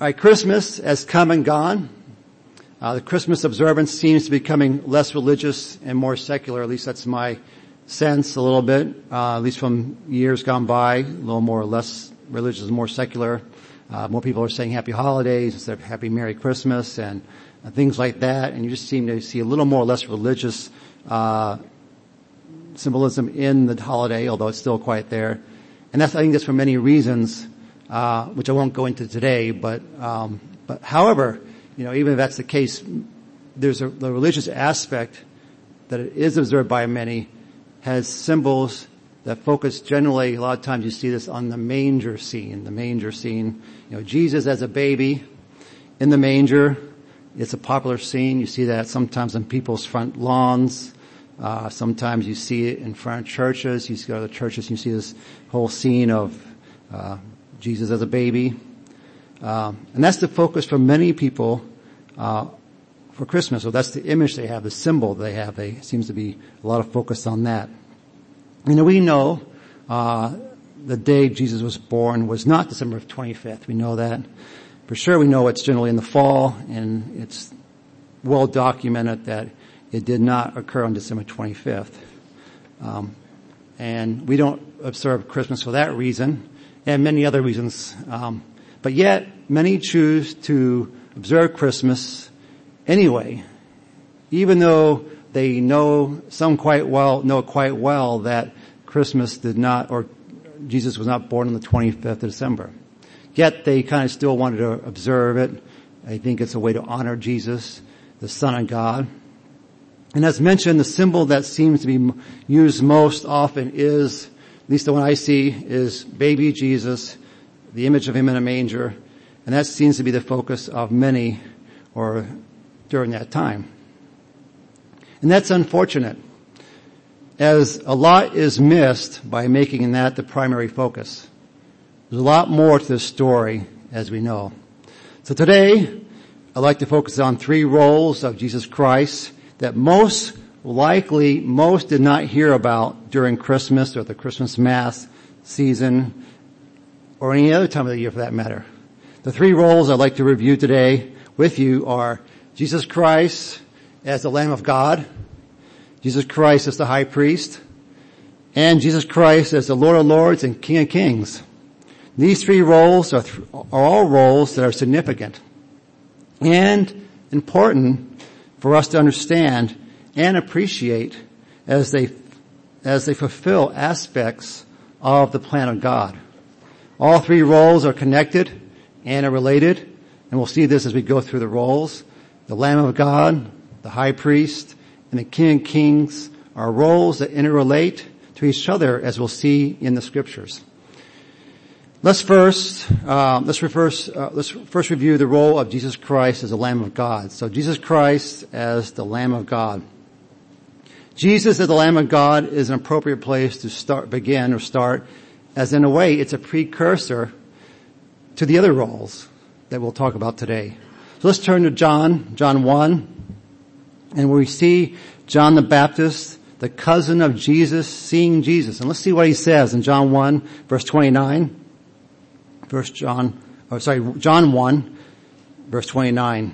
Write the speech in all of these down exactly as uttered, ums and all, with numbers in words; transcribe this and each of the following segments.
All right, Christmas has come and gone. Uh, the Christmas observance seems to be becoming less religious and more secular. At least that's my sense a little bit. Uh, at least from years gone by, a little more less religious, more secular. Uh, more people are saying Happy Holidays instead of Happy Merry Christmas and uh, things like that. And you just seem to see a little more less religious uh symbolism in the holiday, although it's still quite there. And that's, I think that's for many reasons. Uh, which I won't go into today, but, um, but however, you know, even if that's the case, there's a, the religious aspect that it is observed by many has symbols that focus generally, a lot of times you see this on the manger scene, the manger scene, you know, Jesus as a baby in the manger. It's a popular scene. You see that sometimes on people's front lawns. Uh, sometimes you see it in front of churches. You go to the churches and you see this whole scene of, uh, Jesus as a baby. Um, and that's the focus for many people, uh, for Christmas. So that's the image they have, the symbol they have. They seems to be a lot of focus on that. You know, we know, uh, the day Jesus was born was not December twenty-fifth. We know that. For sure we know it's generally in the fall, and it's well documented that it did not occur on December twenty-fifth. Um, and we don't observe Christmas for that reason. And many other reasons. Um, but yet, many choose to observe Christmas anyway, even though they know, some quite well, know quite well that Christmas did not, or Jesus was not born on the twenty-fifth of December. Yet they kind of still wanted to observe it. I think it's a way to honor Jesus, the Son of God. And as mentioned, the symbol that seems to be used most often is, at least the one I see, is baby Jesus, the image of him in a manger. And that seems to be the focus of many or during that time. And that's unfortunate, as a lot is missed by making that the primary focus. There's a lot more to this story, as we know. So today, I'd like to focus on three roles of Jesus Christ that most likely most did not hear about during Christmas or the Christmas Mass season or any other time of the year for that matter. The three roles I'd like to review today with you are Jesus Christ as the Lamb of God, Jesus Christ as the High Priest, and Jesus Christ as the Lord of Lords and King of Kings. These three roles are, th- are all roles that are significant and important for us to understand and appreciate as they, as they fulfill aspects of the plan of God. All three roles are connected and are related, and we'll see this as we go through the roles. The Lamb of God, the High Priest, and the King of Kings are roles that interrelate to each other, as we'll see in the Scriptures. Let's first, uh, let's first, uh, let's first review the role of Jesus Christ as the Lamb of God. So Jesus Christ as the Lamb of God. Jesus as the Lamb of God is an appropriate place to start, begin or start, as in a way it's a precursor to the other roles that we'll talk about today. So let's turn to John, John one, and we see John the Baptist, the cousin of Jesus, seeing Jesus. And let's see what he says in John one, verse twenty-nine. First John, oh sorry, John one, verse twenty-nine.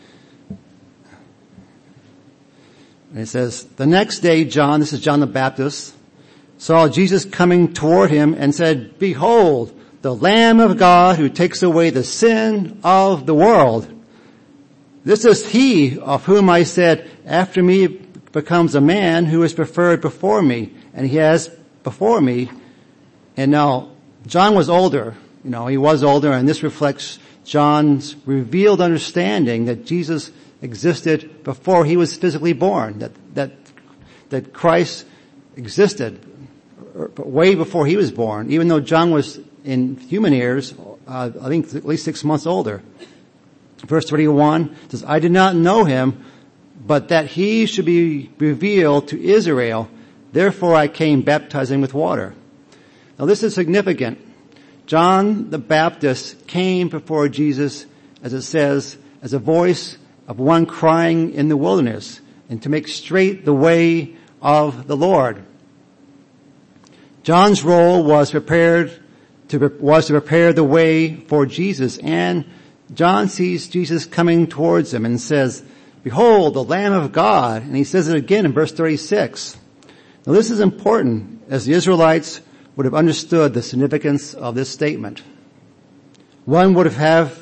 And it says, the next day John, this is John the Baptist, saw Jesus coming toward him and said, behold, the Lamb of God who takes away the sin of the world. This is he of whom I said, after me becomes a man who is preferred before me, and he has before me. And now, John was older, you know, he was older, and this reflects John's revealed understanding that Jesus existed before he was physically born, that, that, that Christ existed way before he was born, even though John was in human years, uh, I think at least six months older. Verse twenty-one says, I did not know him, but that he should be revealed to Israel. Therefore I came baptizing with water. Now this is significant. John the Baptist came before Jesus, as it says, as a voice of one crying in the wilderness, and to make straight the way of the Lord. John's role was prepared to, was to prepare the way for Jesus and John sees Jesus coming towards him and says, "Behold, the Lamb of God." And he says it again in verse thirty-six. Now this is important, as the Israelites would have understood the significance of this statement. One would have, have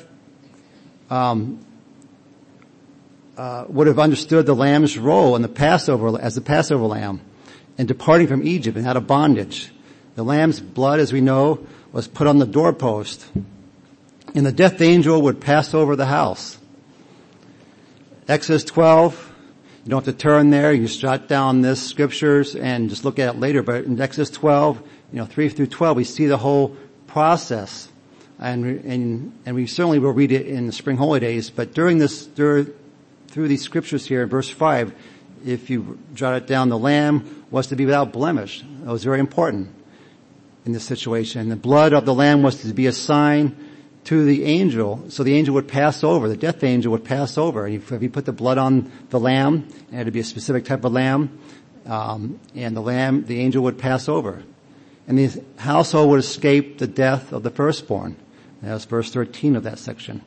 um, uh, would have understood the lamb's role in the Passover as the Passover lamb in departing from Egypt and out of bondage. The lamb's blood, as we know, was put on the doorpost, and the death angel would pass over the house. Exodus twelve, you don't have to turn there, you just jot down this scriptures and just look at it later, but in Exodus twelve, you know, three through twelve, we see the whole process. And, and, and we certainly will read it in the spring holidays, but during this, through, through these scriptures here in verse five, if you jot it down, the lamb was to be without blemish. That was very important in this situation. The blood of the lamb was to be a sign to the angel, so the angel would pass over, the death angel would pass over. And if he put the blood on the lamb, it had to be a specific type of lamb, um, and the lamb, the angel would pass over. And the household would escape the death of the firstborn. That's verse thirteen of that section.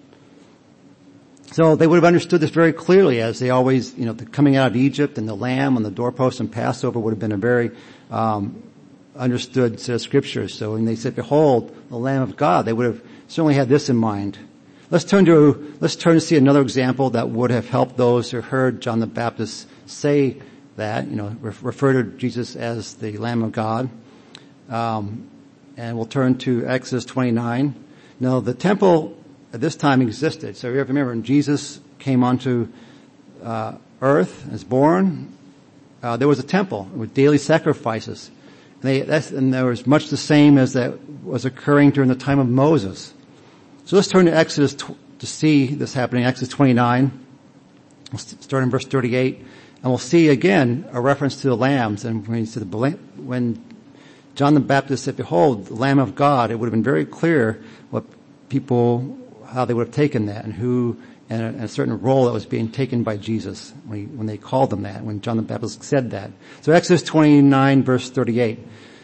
So they would have understood this very clearly, as they always, you know, the coming out of Egypt and the lamb on the doorpost and Passover would have been a very um, understood set of scriptures. So when they said, "Behold, the Lamb of God," they would have certainly had this in mind. Let's turn to let's turn to see another example that would have helped those who heard John the Baptist say that, you know, refer to Jesus as the Lamb of God. Um, and we'll turn to Exodus twenty-nine. Now, the temple at this time existed. So you have to remember, when Jesus came onto uh, earth, was born, uh, there was a temple with daily sacrifices. And, they, that's, and there was much the same as that was occurring during the time of Moses. So let's turn to Exodus tw- to see this happening. Exodus twenty-nine. We'll start in verse thirty-eight, and we'll see again a reference to the lambs. And when he said, when John the Baptist said, "Behold, the Lamb of God," it would have been very clear what people, how they would have taken that, and who, and a, and a certain role that was being taken by Jesus when, he, when they called him that, when John the Baptist said that. So Exodus twenty-nine, verse thirty-eight.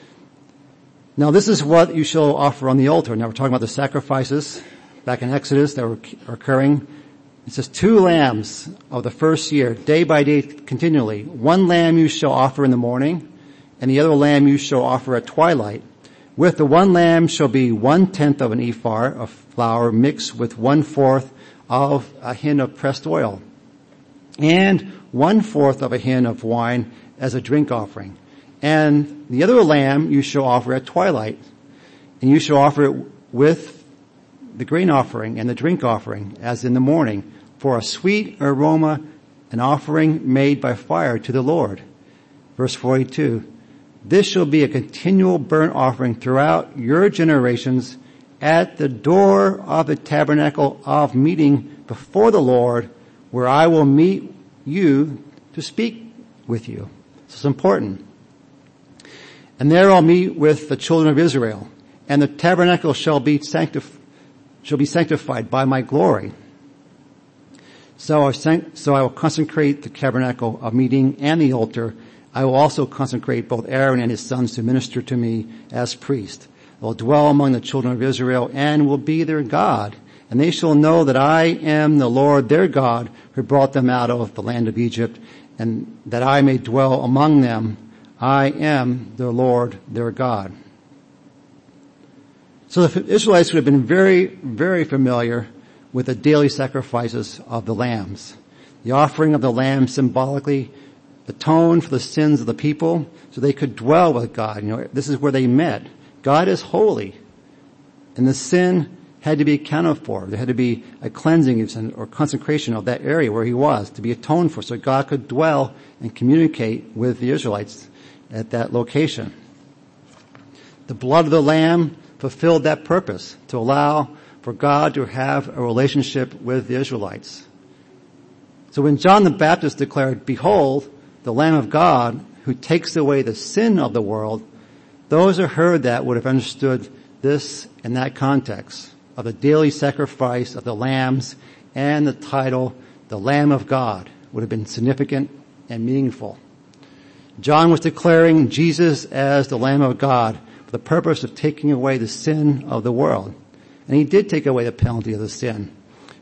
Now this is what you shall offer on the altar. Now we're talking about the sacrifices back in Exodus that were occurring. It says, two lambs of the first year, day by day continually. One lamb you shall offer in the morning, and the other lamb you shall offer at twilight. With the one lamb shall be one-tenth of an ephah of flour mixed with one-fourth of a hin of pressed oil, and one-fourth of a hin of wine as a drink offering. And the other lamb you shall offer at twilight, and you shall offer it with the grain offering and the drink offering as in the morning, for a sweet aroma, an offering made by fire to the Lord. Verse forty-two. This shall be a continual burnt offering throughout your generations at the door of the tabernacle of meeting before the Lord, where I will meet you to speak with you. So it's important. And there I'll meet with the children of Israel, and the tabernacle shall be sanctified, shall be sanctified by my glory. So I, sanct- so I will consecrate the tabernacle of meeting and the altar. I will also consecrate both Aaron and his sons to minister to me as priest. I will dwell among the children of Israel and will be their God. And they shall know that I am the Lord their God, who brought them out of the land of Egypt, and that I may dwell among them. I am the Lord their God. So the Israelites would have been very, very familiar with the daily sacrifices of the lambs. The offering of the lamb symbolically atoned for the sins of the people so they could dwell with God. You know, this is where they met. God is holy, and the sin had to be accounted for. There had to be a cleansing or consecration of that area where he was to be atoned for, so God could dwell and communicate with the Israelites at that location. The blood of the lamb fulfilled that purpose, to allow for God to have a relationship with the Israelites. So when John the Baptist declared, "Behold, the Lamb of God who takes away the sin of the world," those who heard that would have understood this in that context of the daily sacrifice of the lambs, and the title, the Lamb of God, would have been significant and meaningful. John was declaring Jesus as the Lamb of God for the purpose of taking away the sin of the world. And he did take away the penalty of the sin.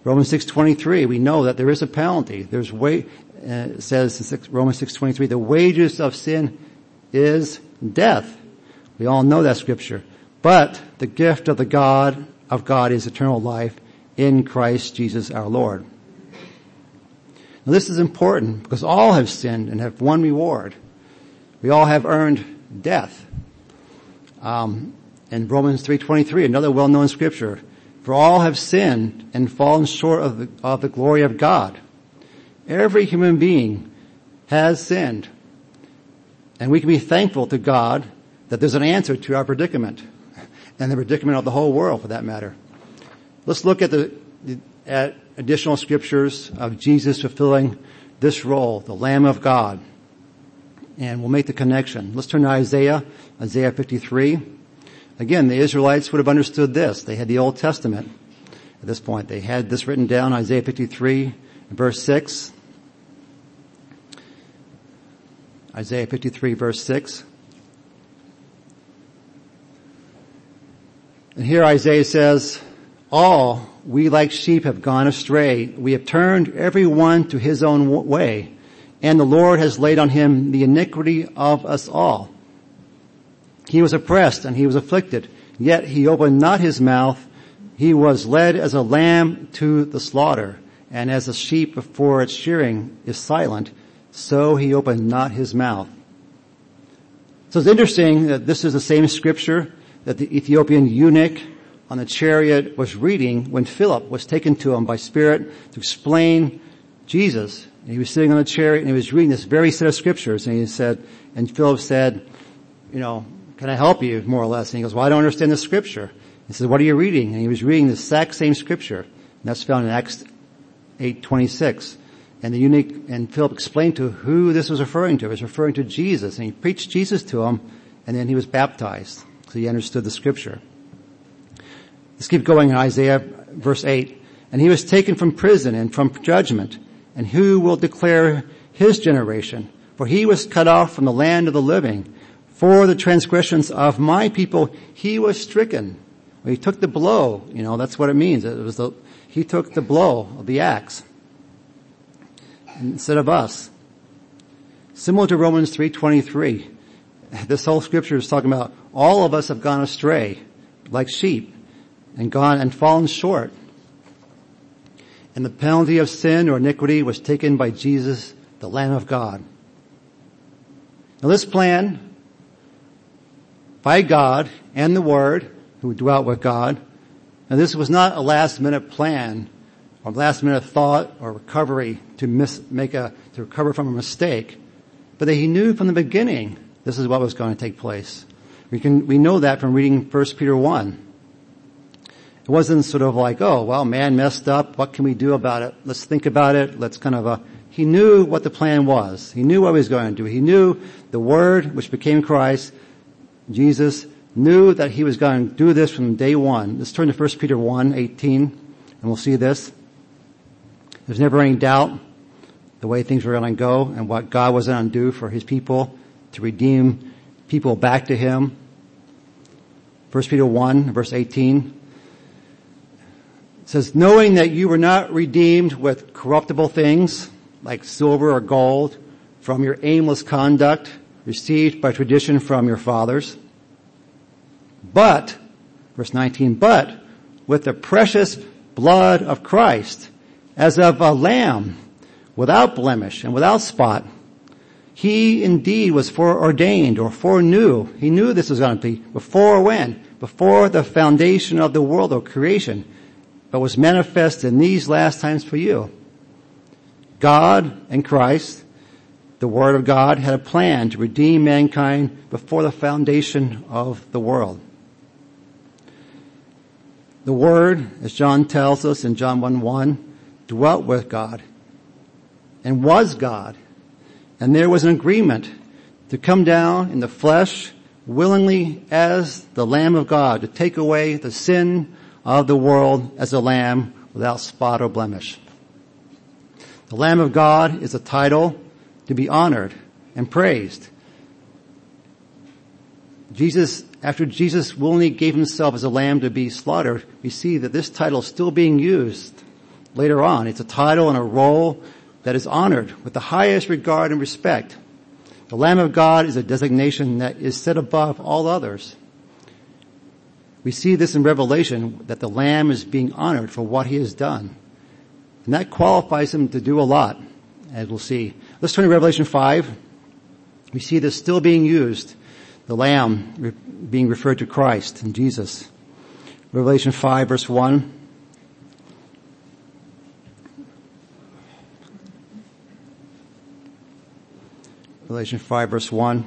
Romans six twenty-three, we know that there is a penalty. There's way, uh, it says in Romans six twenty-three, the wages of sin is death. We all know that scripture. But the gift of the God of God is eternal life in Christ Jesus our Lord. Now this is important because all have sinned and have one reward. We all have earned death. Um, in Romans three twenty-three, another well-known scripture, for all have sinned and fallen short of the, of the glory of God. Every human being has sinned. And we can be thankful to God that there's an answer to our predicament and the predicament of the whole world for that matter. Let's look at the, at additional scriptures of Jesus fulfilling this role, the Lamb of God. And we'll make the connection. Let's turn to Isaiah, Isaiah fifty-three. Again, the Israelites would have understood this. They had the Old Testament at this point. They had this written down, Isaiah fifty-three, verse six. Isaiah fifty-three, verse six. And here Isaiah says, all we like sheep have gone astray. We have turned every one to his own way. And the Lord has laid on him the iniquity of us all. He was oppressed and he was afflicted, yet he opened not his mouth. He was led as a lamb to the slaughter, and as a sheep before its shearing is silent, so he opened not his mouth. So it's interesting that this is the same scripture that the Ethiopian eunuch on the chariot was reading when Philip was taken to him by Spirit to explain Jesus. And he was sitting on the chariot and he was reading this very set of scriptures, and he said, and Philip said, you know, can I help you, more or less? And he goes, well, I don't understand the scripture. He said, what are you reading? And he was reading the exact same scripture. And that's found in Acts eight twenty-six. And the eunuch, and Philip explained to who this was referring to. It was referring to Jesus. And he preached Jesus to him, and then he was baptized. So he understood the scripture. Let's keep going in Isaiah verse eight. And he was taken from prison and from judgment. And who will declare his generation? For he was cut off from the land of the living. For the transgressions of my people, he was stricken. Well, he took the blow. You know, that's what it means. It was the, he took the blow of the axe instead of us. Similar to Romans three twenty-three. This whole scripture is talking about all of us have gone astray like sheep and gone and fallen short. And the penalty of sin or iniquity was taken by Jesus, the Lamb of God. Now this plan by God and the Word, who dwelt with God, and this was not a last minute plan or last minute thought or recovery to miss, make a, to recover from a mistake, but that he knew from the beginning this is what was going to take place. We can, we know that from reading First Peter one. It wasn't sort of like, oh, well, man messed up. What can we do about it? Let's think about it. Let's kind of, uh, he knew what the plan was. He knew what he was going to do. He knew the Word, which became Christ, Jesus, knew that he was going to do this from day one. Let's turn to First Peter one eighteen, and we'll see this. There's never any doubt the way things were going to go and what God was going to do for his people to redeem people back to him. First Peter one, verse eighteen. It says, knowing that you were not redeemed with corruptible things like silver or gold from your aimless conduct received by tradition from your fathers, but, verse nineteen, but with the precious blood of Christ as of a lamb without blemish and without spot. He indeed was foreordained or foreknew. He knew this was going to be before when? Before the foundation of the world or creation, but was manifest in these last times for you. God and Christ, the Word of God, had a plan to redeem mankind before the foundation of the world. The Word, as John tells us in John one one, dwelt with God and was God. And there was an agreement to come down in the flesh willingly as the Lamb of God to take away the sin of the world as a lamb without spot or blemish. The Lamb of God is a title to be honored and praised. Jesus, after Jesus willingly gave himself as a lamb to be slaughtered, we see that this title is still being used later on. It's a title and a role that is honored with the highest regard and respect. The Lamb of God is a designation that is set above all others. We see this in Revelation, that the Lamb is being honored for what he has done. And that qualifies him to do a lot, as we'll see. Let's turn to Revelation five. We see this still being used, the Lamb re- being referred to Christ and Jesus. Revelation five, verse one. Revelation five, verse one.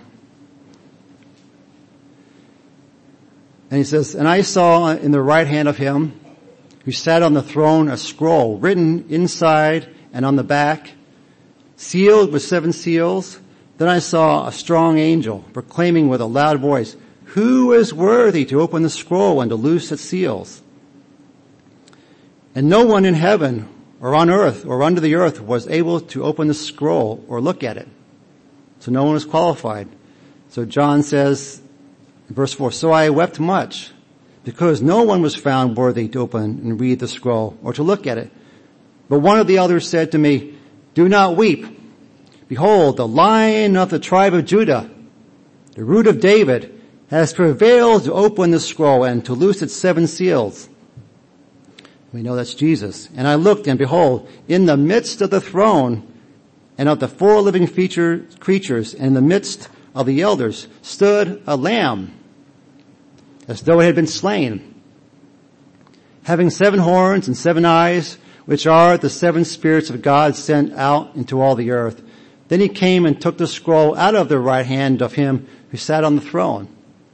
And he says, "And I saw in the right hand of him who sat on the throne a scroll written inside and on the back, sealed with seven seals. Then I saw a strong angel proclaiming with a loud voice, 'Who is worthy to open the scroll and to loose its seals?' And no one in heaven or on earth or under the earth was able to open the scroll or look at it." So no one was qualified. So John says, in verse four, "So I wept much, because no one was found worthy to open and read the scroll or to look at it. But one of the elders said to me, 'Do not weep. Behold, the Lion of the tribe of Judah, the Root of David, has prevailed to open the scroll and to loose its seven seals.'" We know that's Jesus. "And I looked, and behold, in the midst of the throne and of the four living feature, creatures, and in the midst of the elders, stood a lamb, as though it had been slain, having seven horns and seven eyes, which are the seven spirits of God sent out into all the earth. Then he came and took the scroll out of the right hand of him who sat on the throne."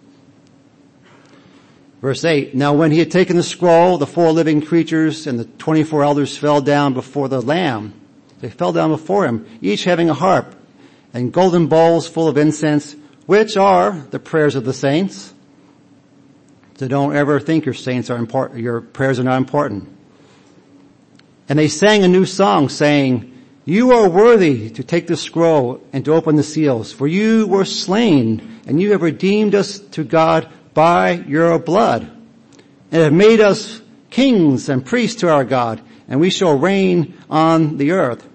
Verse eight, "Now when he had taken the scroll, the four living creatures and the twenty-four elders fell down before the Lamb. They fell down before him, each having a harp and golden bowls full of incense, which are the prayers of the saints." So don't ever think your saints are important, your prayers are not important. "And they sang a new song, saying, 'You are worthy to take the scroll and to open the seals, for you were slain, and you have redeemed us to God by your blood, and have made us kings and priests to our God, and we shall reign on the earth.'"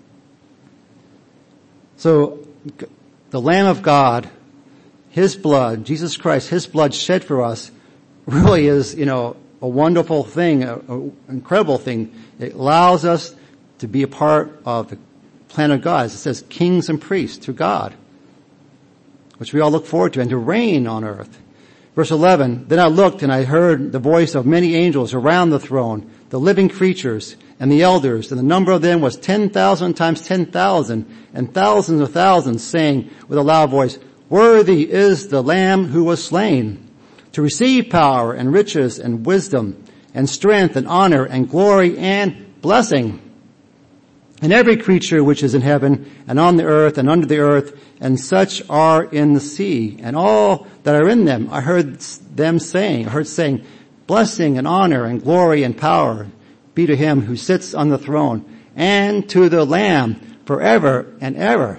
So the Lamb of God, his blood, Jesus Christ, his blood shed for us, really is, you know, a wonderful thing, an incredible thing. It allows us to be a part of the plan of God. It says kings and priests to God, which we all look forward to, and to reign on earth. Verse eleven, "Then I looked and I heard the voice of many angels around the throne, the living creatures and the elders, and the number of them was ten thousand times ten thousand, and thousands of thousands, saying with a loud voice, 'Worthy is the Lamb who was slain, to receive power and riches and wisdom and strength and honor and glory and blessing.' And every creature which is in heaven and on the earth and under the earth, and such are in the sea, and all that are in them, I heard them saying, I heard saying, 'Blessing and honor and glory and power be to him who sits on the throne and to the Lamb forever and ever.'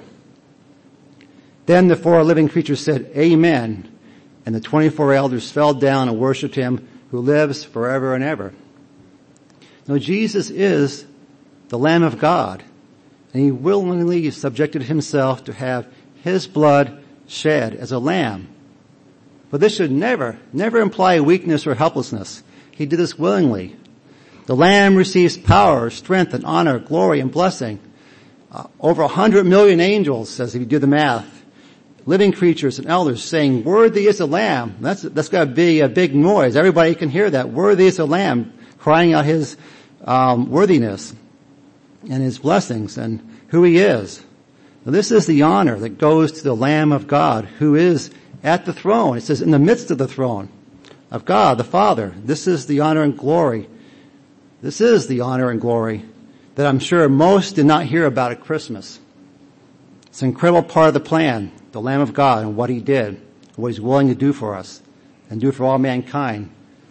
Then the four living creatures said, 'Amen.' And the twenty-four elders fell down and worshipped him who lives forever and ever." Now Jesus is the Lamb of God, and he willingly subjected himself to have his blood shed as a lamb. But this should never, never imply weakness or helplessness. He did this willingly. The Lamb receives power, strength, and honor, glory, and blessing. Uh, over a hundred million angels, says if you do the math, living creatures and elders saying, "Worthy is the Lamb." That's, that's got to be a big noise. Everybody can hear that. Worthy is the Lamb, crying out his um, worthiness and his blessings and who he is. Now, this is the honor that goes to the Lamb of God, who is at the throne. It says in the midst of the throne of God, the Father. This is the honor and glory. This is the honor and glory that I'm sure most did not hear about at Christmas. It's an incredible part of the plan, the Lamb of God and what he did, what he's willing to do for us and do for all mankind.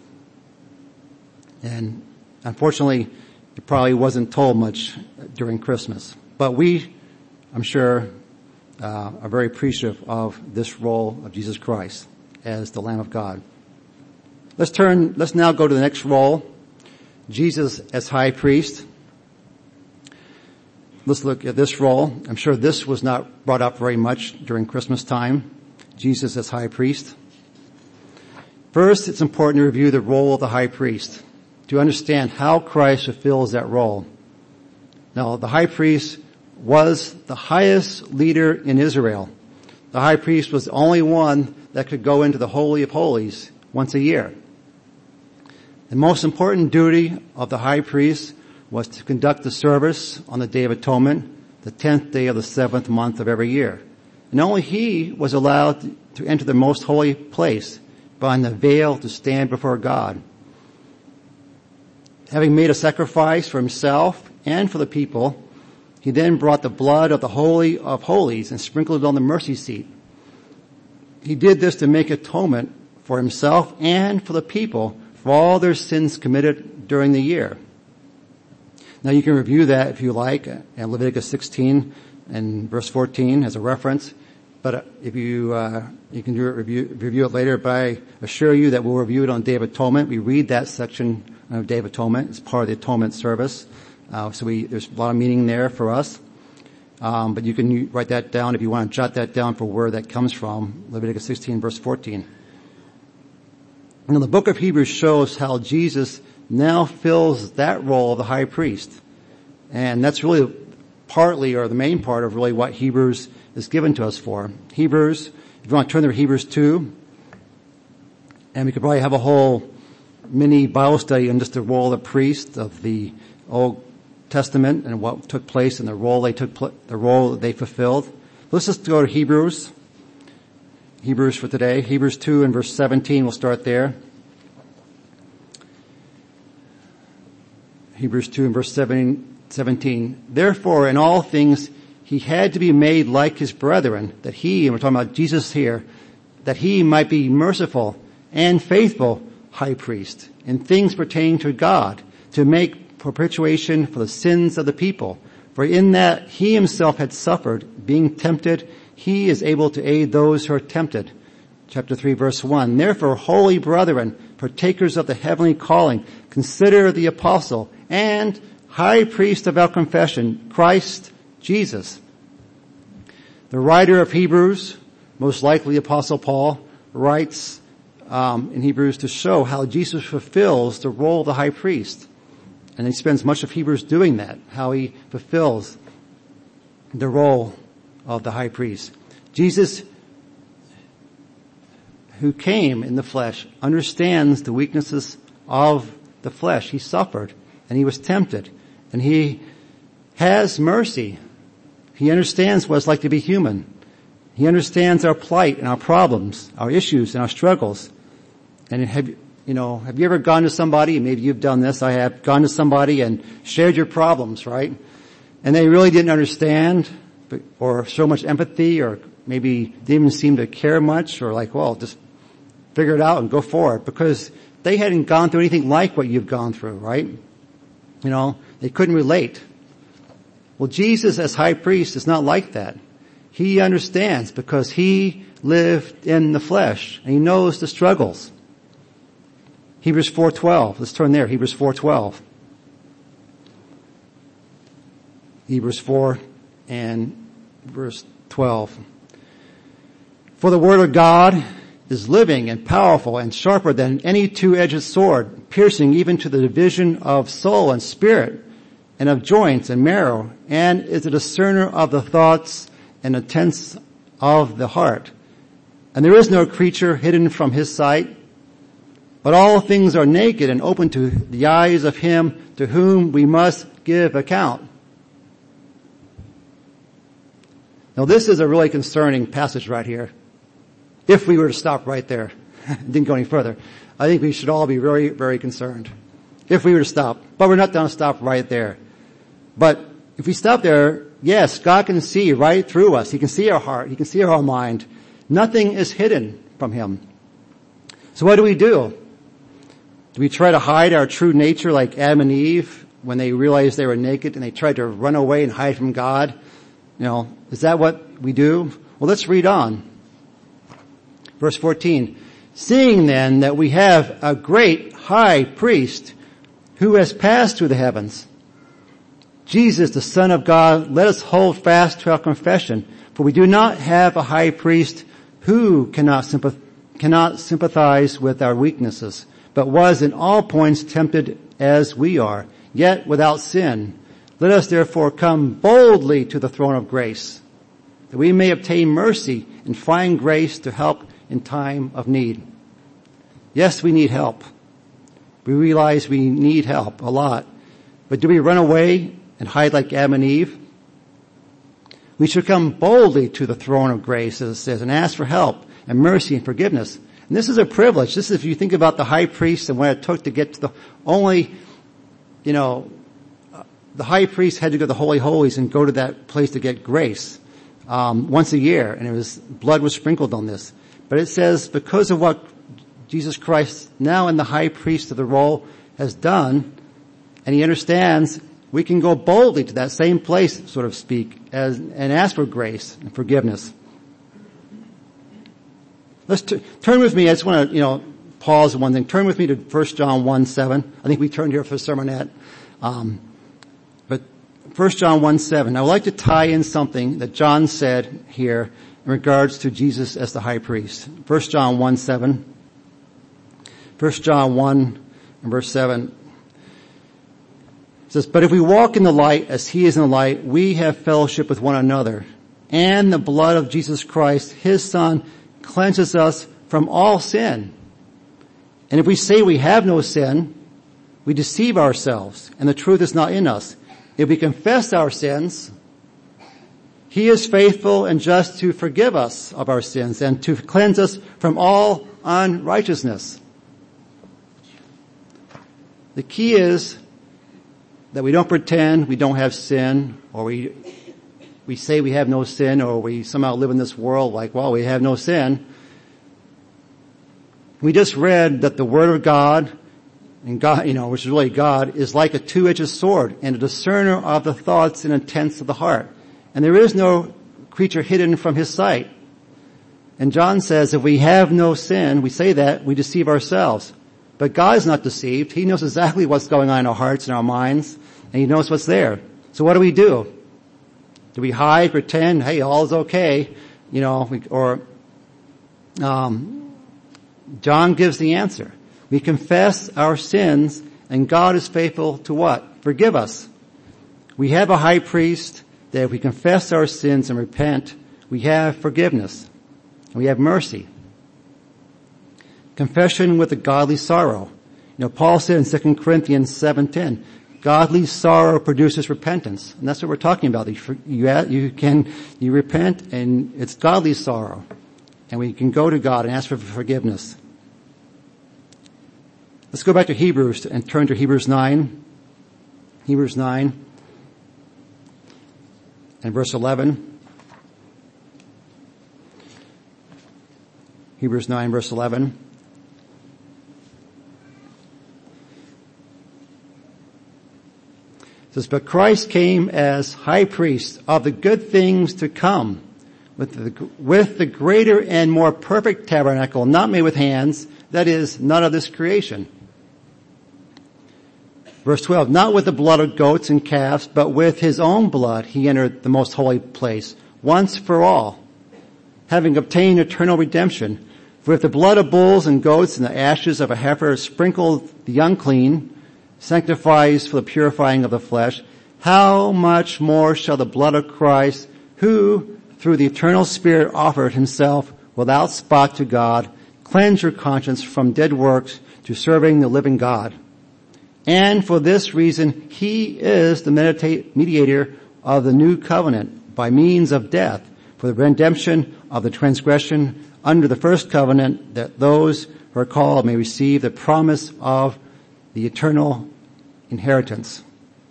And unfortunately, it probably wasn't told much during Christmas. But we, I'm sure, uh, are very appreciative of this role of Jesus Christ as the Lamb of God. Let's turn, let's now go to the next role, Jesus as high priest. let's look at this role. I'm sure this was not brought up very much during Christmas time. Jesus as high priest. First, it's important to review the role of the high priest to understand how Christ fulfills that role. Now, the high priest was the highest leader in Israel. The high priest was the only one that could go into the Holy of Holies once a year. The most important duty of the high priest was to conduct the service on the Day of Atonement, the tenth day of the seventh month of every year. And only he was allowed to enter the most holy place behind the veil to stand before God. Having made a sacrifice for himself and for the people, he then brought the blood of the Holy of Holies and sprinkled it on the mercy seat. He did this to make atonement for himself and for the people for all their sins committed during the year. Now you can review that if you like in Leviticus sixteen and verse fourteen as a reference. But if you, uh, you can do it, review, review it later, but I assure you that we'll review it on Day of Atonement. We read that section of Day of Atonement. It's part of the atonement service. Uh, so we, there's a lot of meaning there for us. Um, but you can write that down if you want to jot that down for where that comes from. Leviticus sixteen verse fourteen. And the book of Hebrews shows how Jesus now fills that role of the high priest. And that's really partly, or the main part of really what Hebrews is given to us for. Hebrews, if you want to turn to Hebrews two, and we could probably have a whole mini Bible study on just the role of the priest of the Old Testament and what took place and the role they took, the role that they fulfilled. Let's just go to Hebrews. Hebrews for today. Hebrews two and verse seventeen, we'll start there. Hebrews two and verse seventeen. Therefore, in all things, he had to be made like his brethren, that he, and we're talking about Jesus here, that he might be merciful and faithful high priest in things pertaining to God, to make propitiation for the sins of the people. For in that he himself had suffered, being tempted, he is able to aid those who are tempted. Chapter three, verse one. Therefore, holy brethren, partakers of the heavenly calling, consider the apostle and high priest of our confession, Christ Jesus. The writer of Hebrews, most likely Apostle Paul, writes um, in Hebrews to show how Jesus fulfills the role of the high priest. And he spends much of Hebrews doing that, how he fulfills the role of the high priest. Jesus, who came in the flesh, understands the weaknesses of the flesh. He suffered and he was tempted and he has mercy. He understands what it's like to be human. He understands our plight and our problems, our issues and our struggles. And have, you know, have you ever gone to somebody, maybe you've done this, I have, gone to somebody and shared your problems, right? And they really didn't understand or show much empathy or maybe didn't even seem to care much or like, well, just figure it out and go for it because they hadn't gone through anything like what you've gone through, right? You know, they couldn't relate. Well, Jesus as high priest is not like that. He understands because he lived in the flesh and he knows the struggles. Hebrews four twelve. Let's turn there. Hebrews four twelve. Hebrews four and verse twelve. For the word of God is living and powerful and sharper than any two-edged sword, piercing even to the division of soul and spirit and of joints and marrow, and is a discerner of the thoughts and intents of the heart. And there is no creature hidden from his sight, but all things are naked and open to the eyes of him to whom we must give account. Now this is a really concerning passage right here. If we were to stop right there, didn't go any further, I think we should all be very, very concerned. If we were to stop. But we're not going to stop right there. But if we stop there, yes, God can see right through us. He can see our heart. He can see our mind. Nothing is hidden from him. So what do we do? Do we try to hide our true nature like Adam and Eve when they realized they were naked and they tried to run away and hide from God? You know, is that what we do? Well, let's read on. Verse fourteen. Seeing then that we have a great high priest who has passed through the heavens, Jesus, the Son of God, let us hold fast to our confession, for we do not have a high priest who cannot sympath- cannot sympathize with our weaknesses, but was in all points tempted as we are, yet without sin. Let us therefore come boldly to the throne of grace, that we may obtain mercy and find grace to help in time of need. Yes, we need help. We realize we need help a lot. But do we run away and hide like Adam and Eve? We should come boldly to the throne of grace, as it says, and ask for help and mercy and forgiveness. And this is a privilege. This is, if you think about the high priest and what it took to get to the only, you know, the high priest had to go to the Holy Holies and go to that place to get grace um, once a year, and it was blood was sprinkled on this. But it says because of what Jesus Christ, now in the high priest of the role, has done, and he understands, we can go boldly to that same place, so to speak, as, and ask for grace and forgiveness. Let's t- turn with me. I just want to, you know, pause on one thing. Turn with me to First John one seven. I think we turned here for the sermonette. Um, but First John one seven. I would like to tie in something that John said here in regards to Jesus as the high priest. First John one seven. First John one and verse seven. It says, but if we walk in the light as he is in the light, we have fellowship with one another. And the blood of Jesus Christ, his Son, cleanses us from all sin. And if we say we have no sin, we deceive ourselves, and the truth is not in us. If we confess our sins, he is faithful and just to forgive us of our sins and to cleanse us from all unrighteousness. The key is that we don't pretend we don't have sin, or we we say we have no sin, or we somehow live in this world like, well, we have no sin. We just read that the Word of God, and God, you know, which is really God, is like a two-edged sword and a discerner of the thoughts and intents of the heart. And there is no creature hidden from his sight. And John says if we have no sin, we say that, we deceive ourselves. But God is not deceived. He knows exactly what's going on in our hearts and our minds, and he knows what's there. So what do we do? Do we hide, pretend, hey, all is okay, you know, we, or, um, John gives the answer. We confess our sins, and God is faithful to what? Forgive us. We have a high priest that if we confess our sins and repent, we have forgiveness. And we have mercy. Confession with a godly sorrow. You know, Paul said in Second Corinthians seven ten, godly sorrow produces repentance. And that's what we're talking about. You, you, you can, you repent, and it's godly sorrow. And we can go to God and ask for forgiveness. Let's go back to Hebrews and turn to Hebrews nine. Hebrews nine and verse eleven. Hebrews nine verse eleven. It says, but Christ came as high priest of the good things to come, with the, with the greater and more perfect tabernacle, not made with hands, that is, none of this creation. Verse twelve, not with the blood of goats and calves, but with his own blood he entered the most holy place, once for all, having obtained eternal redemption. For if the blood of bulls and goats and the ashes of a heifer sprinkled the unclean, sanctifies for the purifying of the flesh, how much more shall the blood of Christ, who through the eternal Spirit offered himself without spot to God, cleanse your conscience from dead works to serving the living God. And for this reason, he is the mediator of the new covenant by means of death, for the redemption of the transgression under the first covenant, that those who are called may receive the promise of the eternal inheritance.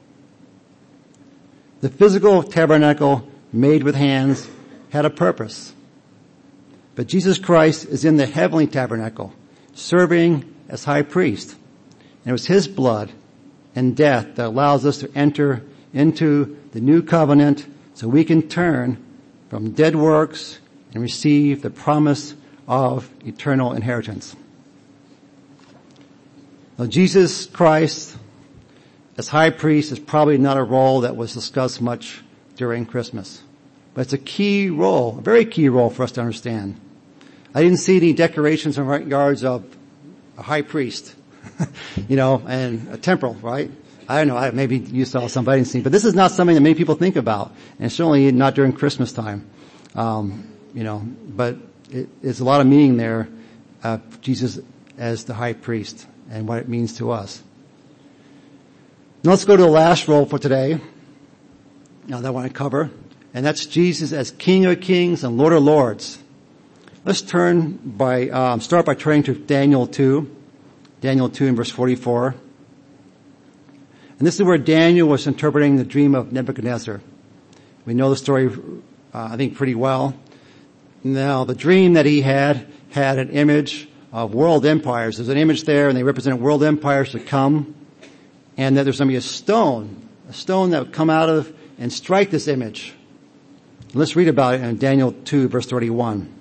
The physical tabernacle made with hands had a purpose. But Jesus Christ is in the heavenly tabernacle, serving as high priest. And it was his blood and death that allows us to enter into the new covenant so we can turn from dead works and receive the promise of eternal inheritance. Now, Jesus Christ as high priest is probably not a role that was discussed much during Christmas. But it's a key role, a very key role for us to understand. I didn't see any decorations in front yards of a high priest, you know, and a temple, right? I don't know, I, maybe you saw some, but I didn't see. But this is not something that many people think about, and certainly not during Christmas time. Um, you know, but it, it's a lot of meaning there, uh, Jesus as the high priest and what it means to us. Now let's go to the last role for today, now that I want to cover, and that's Jesus as King of Kings and Lord of Lords. Let's turn by, um, start by turning to Daniel two, Daniel two in verse forty-four. And this is where Daniel was interpreting the dream of Nebuchadnezzar. We know the story, uh, I think, pretty well. Now, the dream that he had had an image of world empires. There's an image there, and they represent world empires to come, and that there's going to be a stone, a stone that would come out of and strike this image. Let's read about it in Daniel two, verse thirty-one.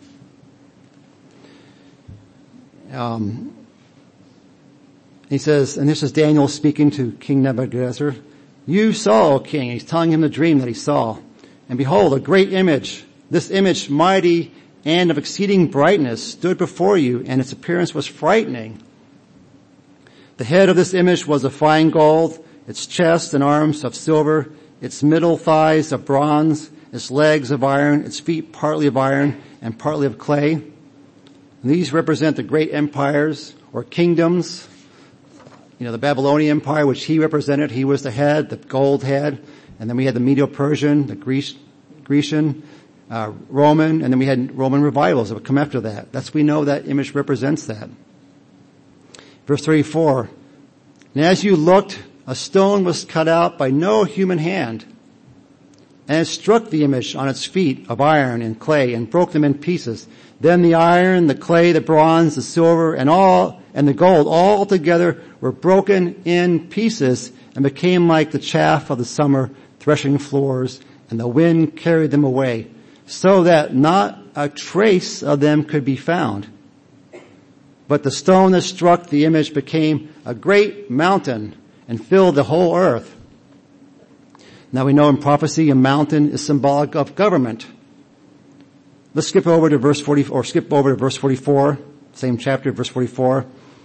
Um, he says, and this is Daniel speaking to King Nebuchadnezzar. You saw, O king, he's telling him the dream that he saw. And behold, a great image, this image mighty and of exceeding brightness stood before you, and its appearance was frightening. The head of this image was of fine gold, its chest and arms of silver, its middle thighs of bronze, its legs of iron, its feet partly of iron and partly of clay. And these represent the great empires or kingdoms. You know, the Babylonian Empire, which he represented, he was the head, the gold head. And then we had the Medo-Persian, the Greece, Grecian, uh, Roman, and then we had Roman revivals that would come after that. That's, we know that image represents that. Verse thirty-four. And as you looked, a stone was cut out by no human hand, and it struck the image on its feet of iron and clay and broke them in pieces. Then the iron, the clay, the bronze, the silver, and all, and the gold all together were broken in pieces and became like the chaff of the summer threshing floors, and the wind carried them away, so that not a trace of them could be found. But the stone that struck the image became a great mountain and filled the whole earth. Now we know in prophecy a mountain is symbolic of government. Let's skip over to verse forty, or skip over to verse forty-four, same chapter, verse forty-four.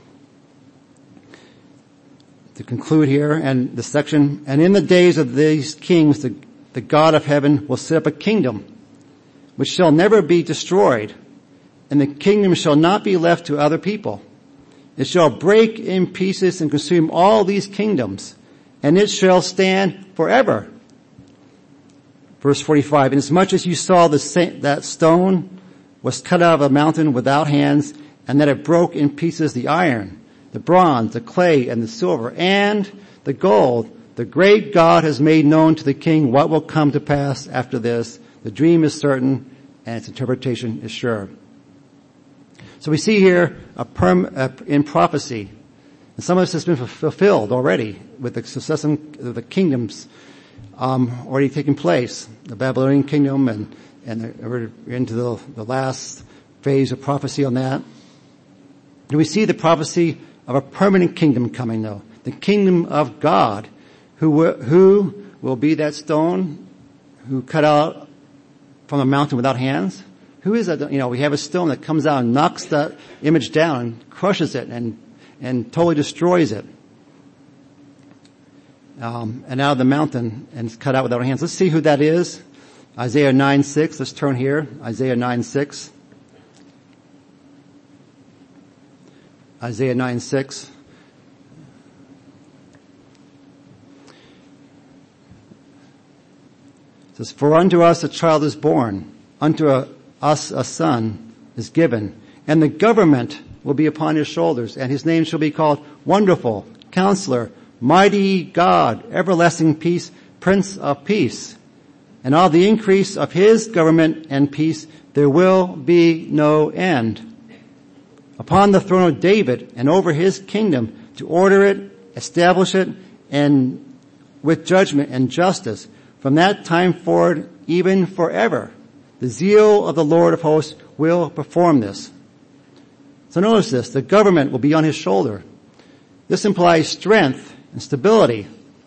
To conclude here, and the section, and in the days of these kings, the, the God of heaven will set up a kingdom which shall never be destroyed, and the kingdom shall not be left to other people. It shall break in pieces and consume all these kingdoms, and it shall stand forever. Verse forty-five, inasmuch as you saw the sa- that stone was cut out of a mountain without hands, and that it broke in pieces the iron, the bronze, the clay, and the silver, and the gold, the great God has made known to the king what will come to pass after this. The dream is certain, and its interpretation is sure. So we see here a perm, uh, in prophecy, and some of this has been fulfilled already with the succession of the kingdoms um, already taking place, the Babylonian kingdom, and and we're into the, the last phase of prophecy on that. And we see the prophecy of a permanent kingdom coming, though, the kingdom of God, who w- who will be that stone who cut out from a mountain without hands. Who is that? You know, we have a stone that comes out and knocks that image down and crushes it and, and totally destroys it. Um, and out of the mountain and it's cut out without hands. Let's see who that is. Isaiah nine six. Let's turn here. Isaiah nine six. Isaiah nine six. It says, for unto us a child is born, unto a us a son is given, and the government will be upon his shoulders, and his name shall be called Wonderful, Counselor, Mighty God, Everlasting Peace, Prince of Peace. And all the increase of his government and peace there will be no end. Upon the throne of David and over his kingdom, to order it, establish it, and with judgment and justice, from that time forward, even forever. The zeal of the Lord of hosts will perform this. So notice this, the government will be on his shoulder. This implies strength and stability.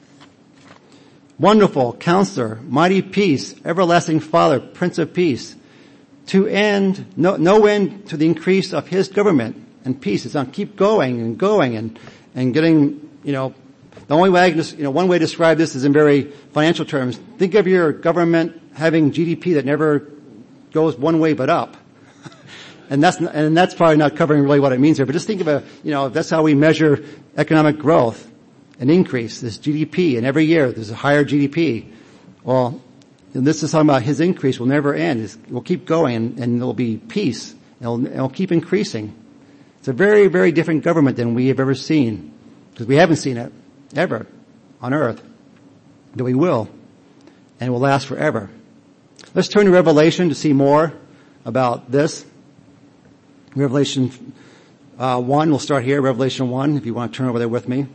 Wonderful Counselor, Mighty Peace, Everlasting Father, Prince of Peace. To end, no, no end to the increase of His government and peace. It's on keep going and going and, and getting, you know, the only way I can just, you know, one way to describe this is in very financial terms. Think of your government having G D P that never goes one way but up. And that's, and that's probably not covering really what it means here, but just think of a, you know, that's how we measure economic growth, an increase, this G D P, and every year there's a higher G D P. Well, and this is talking about His increase will never end. It will keep going, and, and there'll be peace. It'll, it'll keep increasing. It's a very, very different government than we have ever seen, because we haven't seen it ever on earth. That we will, and it will last forever. Let's turn to Revelation to see more about this. Revelation uh, one, we'll start here, Revelation one, if you want to turn over there with me.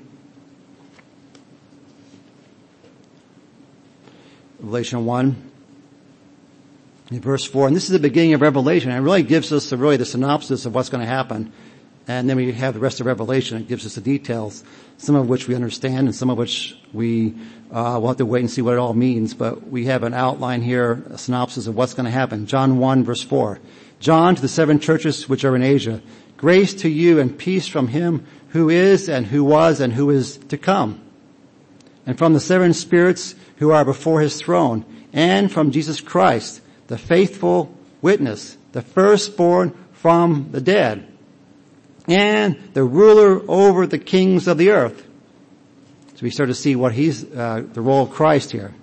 Revelation one, in verse four, and this is the beginning of Revelation, and it really gives us the, really the synopsis of what's going to happen. And then we have the rest of Revelation. It gives us the details, some of which we understand and some of which we uh, will have to wait and see what it all means. But we have an outline here, a synopsis of what's going to happen. John one, verse four. John to the seven churches which are in Asia. Grace to you and peace from Him who is and who was and who is to come. And from the seven spirits who are before His throne. And from Jesus Christ, the faithful witness, the firstborn from the dead. And the ruler over the kings of the earth. So we start to see what he's, uh, the role of Christ here.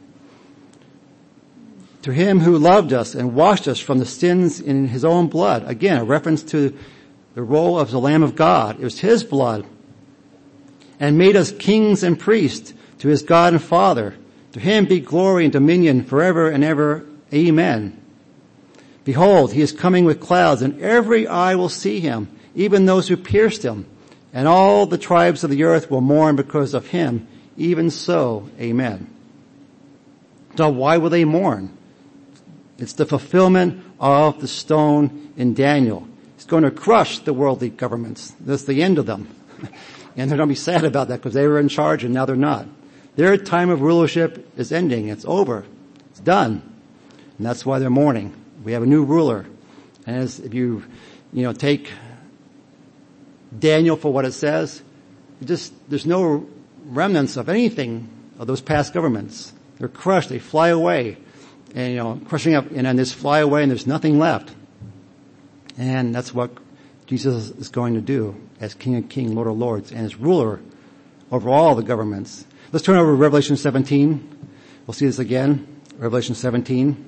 To Him who loved us and washed us from the sins in His own blood. Again, a reference to the role of the Lamb of God. It was His blood. And made us kings and priests to His God and Father. To Him be glory and dominion forever and ever. Amen. Behold, He is coming with clouds, and every eye will see Him, even those who pierced Him. And all the tribes of the earth will mourn because of Him. Even so, amen. So why will they mourn? It's the fulfillment of the stone in Daniel. It's going to crush the worldly governments. That's the end of them. And they're going to be sad about that because they were in charge and now they're not. Their time of rulership is ending. It's over. It's done. And that's why they're mourning. We have a new ruler. And as if you, you know, take Daniel for what it says, it just, there's no remnants of anything of those past governments. They're crushed. They fly away. And, you know, crushing up, and then there's fly away and there's nothing left. And that's what Jesus is going to do as King of Kings, Lord of Lords, and as ruler over all the governments. Let's turn over to Revelation seventeen. We'll see this again. Revelation seventeen.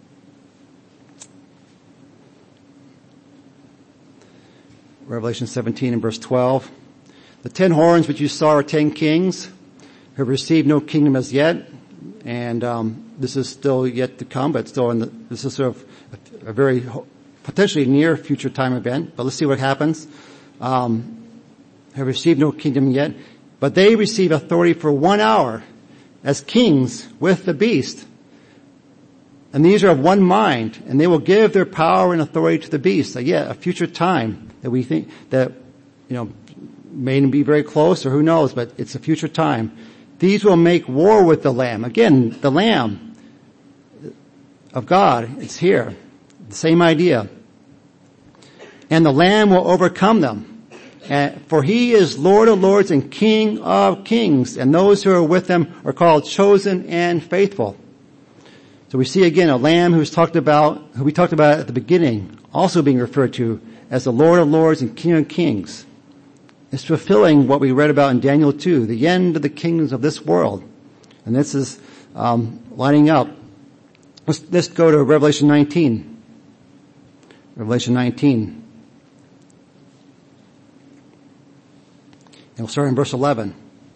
Revelation seventeen and verse twelve. The ten horns which you saw are ten kings who have received no kingdom as yet. And um, this is still yet to come, but still in the, this is sort of a, a very potentially near future time event. But let's see what happens. Um, have received no kingdom yet, but they receive authority for one hour as kings with the beast. And these are of one mind, and they will give their power and authority to the beast. So yeah, a future time that we think that, you know, may be very close, or who knows, but it's a future time. These will make war with the Lamb. Again, the Lamb of God, it's here. The same idea. And the Lamb will overcome them. And for He is Lord of lords and King of kings. And those who are with them are called chosen and faithful. So we see again a Lamb who's talked about, who we talked about at the beginning, also being referred to as the Lord of lords and King of kings. It's fulfilling what we read about in Daniel two, the end of the kingdoms of this world. And this is um, lining up. Let's, let's go to Revelation nineteen. Revelation nineteen. And we'll start in verse eleven.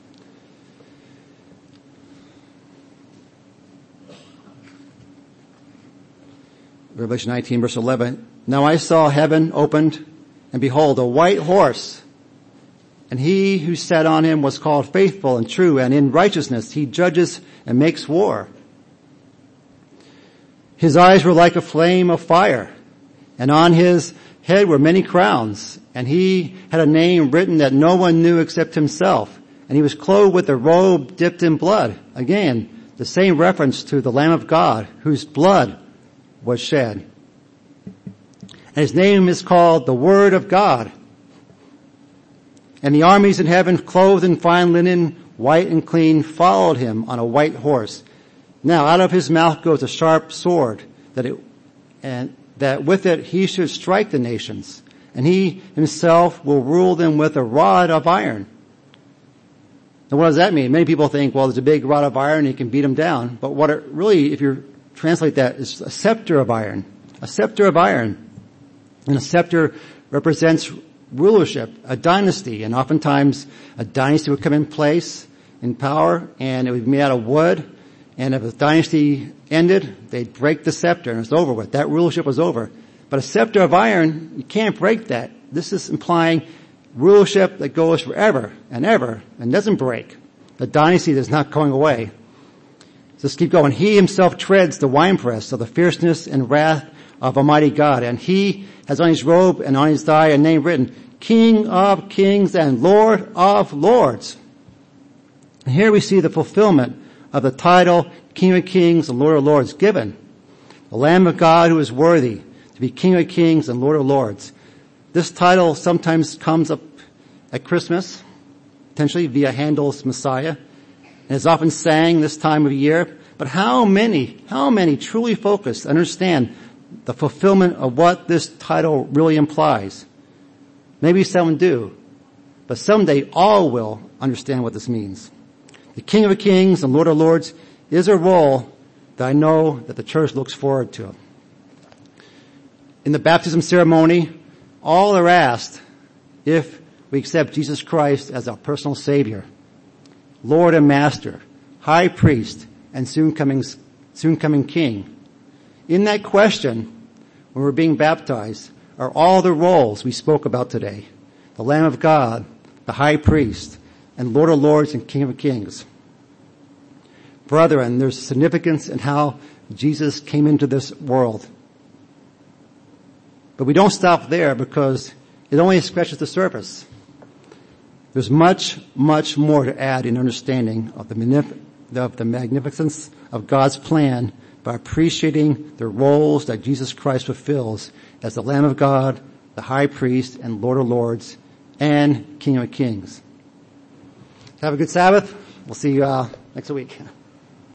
Revelation nineteen, verse eleven. Now I saw heaven opened, and behold, a white horse. And He who sat on him was called Faithful and True, and in righteousness He judges and makes war. His eyes were like a flame of fire, and on His head were many crowns. And He had a name written that no one knew except Himself. And He was clothed with a robe dipped in blood. Again, the same reference to the Lamb of God whose blood was shed. And his name is called the Word of God. And the armies in heaven, clothed in fine linen, white and clean, followed him on a white horse. Now out of his mouth goes a sharp sword, that it, and that with it he should strike the nations, and he himself will rule them with a rod of iron. And what does that mean? Many people think, well, there's a big rod of iron, and he can beat them down. But what it really, if you translate that, is a scepter of iron. A scepter of iron. And a scepter represents rulership, a dynasty, and oftentimes a dynasty would come in place in power, and it would be made out of wood, and if a dynasty ended, they'd break the scepter, and it was over with. That rulership was over. But a scepter of iron, you can't break that. This is implying rulership that goes forever and ever and doesn't break. The dynasty that's not going away. So let's keep going. He himself treads the winepress of the fierceness and wrath of Almighty God, and he has on his robe and on his thigh a name written, King of Kings and Lord of Lords. And here we see the fulfillment of the title King of Kings and Lord of Lords given. The Lamb of God who is worthy to be King of Kings and Lord of Lords. This title sometimes comes up at Christmas, potentially via Handel's Messiah, and is often sang this time of year. But how many, how many truly focus, understand the fulfillment of what this title really implies? Maybe some do, but someday all will understand what this means. The King of Kings and Lord of Lords is a role that I know that the church looks forward to. In the baptism ceremony, all are asked if we accept Jesus Christ as our personal Savior, Lord and Master, High Priest, and soon coming, soon coming King. In that question, when we're being baptized, are all the roles we spoke about today. The Lamb of God, the High Priest, and Lord of Lords and King of Kings. Brethren, there's significance in how Jesus came into this world. But we don't stop there because it only scratches the surface. There's much, much more to add in understanding of the, magnif- of the magnificence of God's plan by appreciating the roles that Jesus Christ fulfills as the Lamb of God, the High Priest, and Lord of Lords, and King of Kings. Have a good Sabbath. We'll see you uh, next week.